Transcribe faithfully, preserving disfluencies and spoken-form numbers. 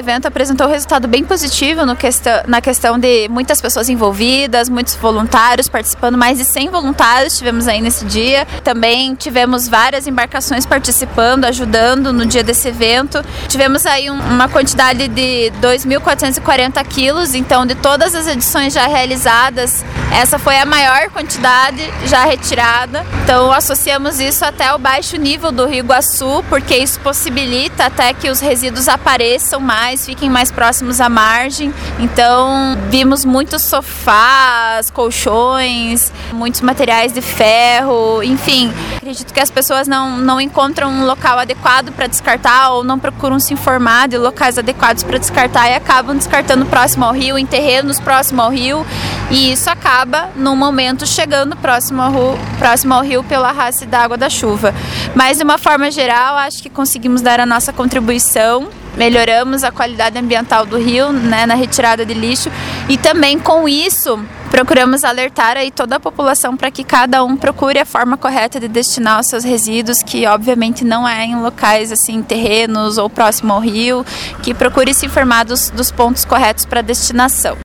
evento apresentou um resultado bem positivo no questão, na questão de muitas pessoas envolvidas, muitos voluntários participando, mais de cem voluntários tivemos aí nesse dia. Também tivemos várias embarcações participando, ajudando no dia desse evento. Tivemos aí um, uma quantidade de dois mil quatrocentos e quarenta quilos, então de todas as edições já realizadas, essa foi a maior quantidade já retirada. Então associamos isso até o baixo nível do Rio Iguaçu, porque isso possibilita até que os resíduos apareçam mais, fiquem mais próximos à margem. Então vimos muitos sofás, colchões, muitos materiais de ferro, enfim. Acredito que as pessoas não, não encontram um local adequado para descartar ou não procuram se informar de locais adequados para descartar e acabam descartando próximo ao rio, em terrenos próximo ao rio, e isso acaba, no momento, chegando próximo ao rio, próximo ao rio pela raça da água da chuva. Mas, de uma forma geral, acho que conseguimos dar a nossa contribuição, melhoramos a qualidade ambiental do rio, né, na retirada de lixo, e também com isso procuramos alertar aí toda a população para que cada um procure a forma correta de destinar os seus resíduos, que obviamente não é em locais assim, terrenos ou próximo ao rio, que procure se informar dos, dos pontos corretos para destinação.